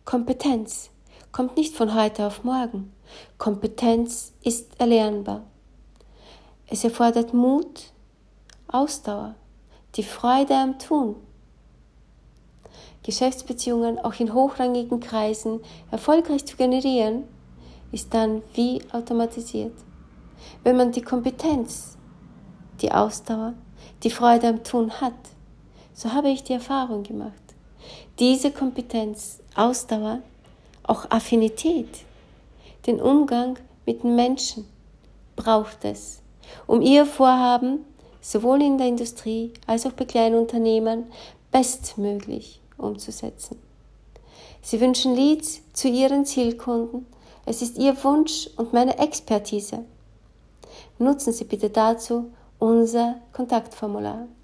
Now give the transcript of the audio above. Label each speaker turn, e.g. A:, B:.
A: Kompetenz kommt nicht von heute auf morgen. Kompetenz ist erlernbar. Es erfordert Mut, Ausdauer, die Freude am Tun. Geschäftsbeziehungen auch in hochrangigen Kreisen erfolgreich zu generieren, ist dann wie automatisiert. Wenn man die Kompetenz, die Ausdauer, die Freude am Tun hat, so habe ich die Erfahrung gemacht. Diese Kompetenz, Ausdauer, auch Affinität, den Umgang mit den Menschen braucht es, um ihr Vorhaben sowohl in der Industrie als auch bei kleinen Unternehmen bestmöglich umzusetzen. Sie wünschen Leads zu ihren Zielkunden. Es ist Ihr Wunsch und meine Expertise. Nutzen Sie bitte dazu unser Kontaktformular.